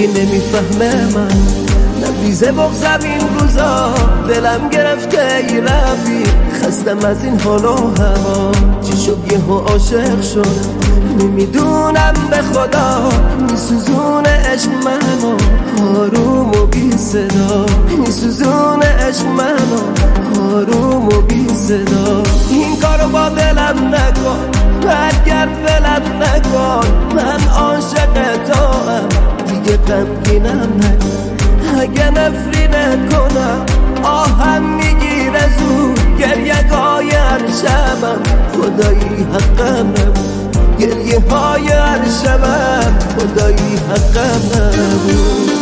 نمیفهمه من نبریزه بغزم این روزا دلم گرفته ای رفیق خستم از این حال و هوا چی شد یهو عاشق شد نمیدونم به خدا میسوزون عشق منو آروم و بی صدا میسوزون عشق منو آروم و بی صدا این کارو با دلم نکن برگرد ولم نکن من عاشق توام دیگه غمگینم نکن اگه نفرینت کنم آهم میگیره زود گریه های هر شبم خدایی حقم نبود گریه های هر شبم خدایی حقم نبود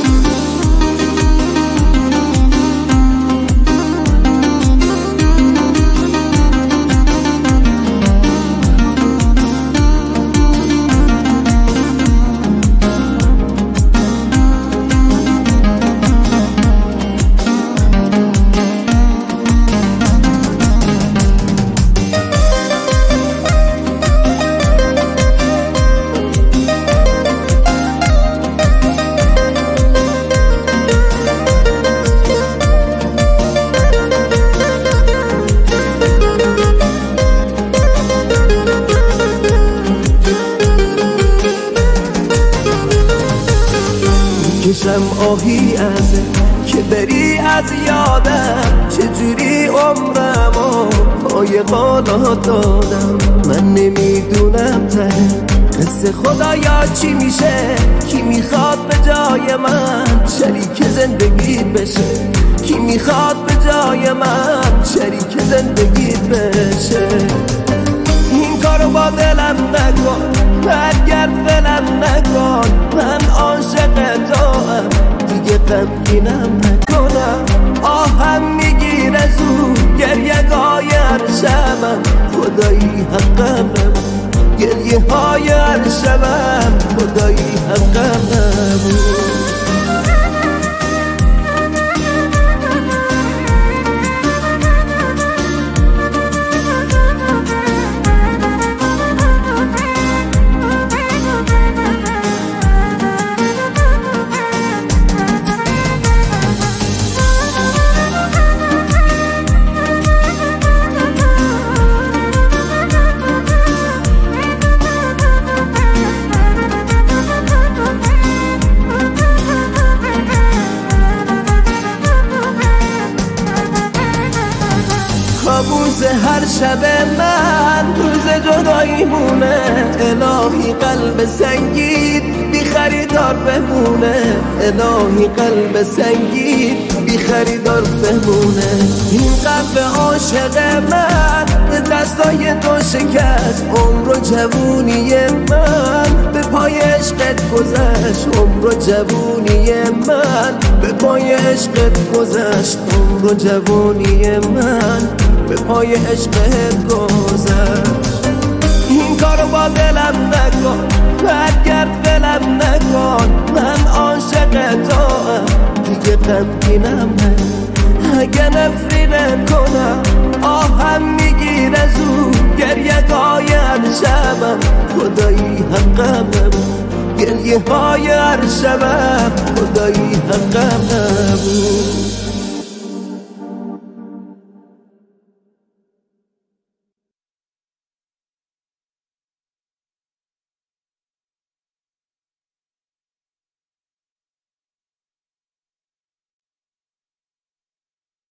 کشم آهی ازه که بری از یادم چجوری عمرمو پای قالات دادم من نمیدونم ته قصه خدایا چی میشه کی میخواد به جای من شریک زندگیت بشه کی میخواد به جای من شریک زندگیت بشه این کارو با دلم نکن برگرد ولم نکن من عاشق توام دیگه غمگینم نکنم آهم میگیره زود گریه های هر شبم خدایی حقم نبود گریه های هر شبم خدایی حقم نبود کابوس هر شب من روز جدایی مونه الهی قلب سنگین بی خریدار بمونه الهی قلب سنگین بی خریدار بمونه این قلب عاشق من به دستای تو شکست عمر و جوونی من به پای عشقت گذشت عمر و جوونی من به پای عشقت گذشت عمر و جوونی من به پای عشقت گذشت این کارو با دلم نکن برگرد ولم نکن من عاشق توام دیگه غمگینم نکن اگه نفرینت کنم آهم میگیره زود گریه های هر شبم خدایی حقم نبود گریه های هر شبم خدایی حقم نبود